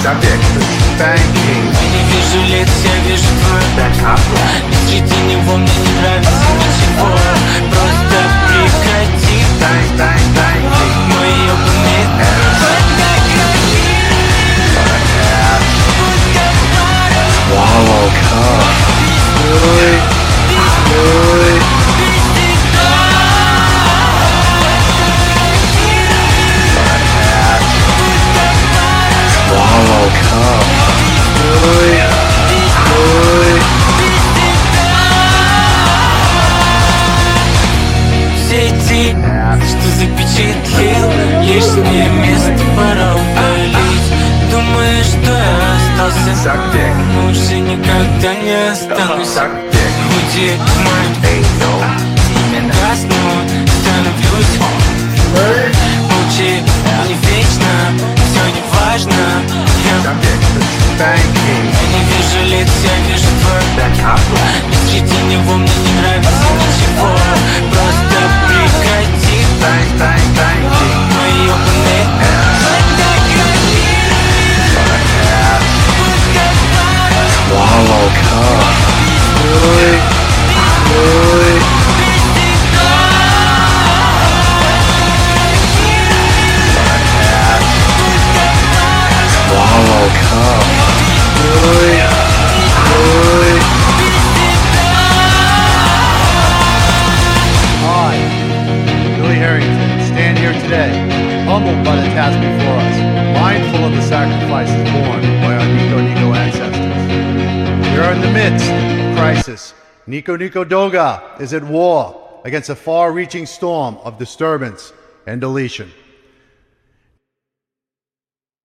Subject, spanking. Я не вижу лиц, я вижу твой Backup. И среди него мне не нравится ничего. Просто прекрати. Bang, bang, bang. Мой ёбаный Swallow cock. Really? Really? Swallow cock. Really? Really? Все эти, что запечатлел, лишнее место пора удалить. Думаешь, что я остался? Subject. Но уже никогда не останусь. Subject. Уйди в мой имя гаснут, становлюсь. Молчи, не вечно, все не важно. Subject, spanking. Я не вижу лиц, я вижу твой Backup. И среди него мне не нравится ничего. Просто прекрати. Bang, bang, bang. Мой ёбаный Swallow cock. Really? Really? Swallow cock. Really? Really? I, Billy Harrington, stand here today, humbled by the task before us, mindful of the sacrifices borne by our Nico ancestors. We are in the midst of crisis. Nico Doga is at war against a far-reaching storm of disturbance and deletion.